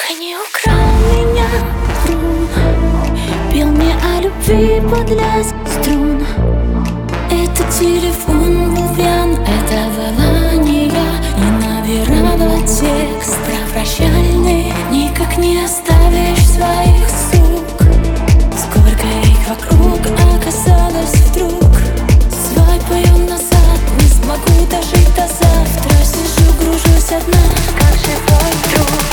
Они украл меня, пел мне о любви под лязг струн. Это телефон был пьян, это была не я. И набирала текст прощальный. Никак не оставишь своих сук. Сколько их вокруг оказалось вдруг. Свайпаю назад, не смогу дожить до завтра. Сижу, гружусь одна, как живой труп.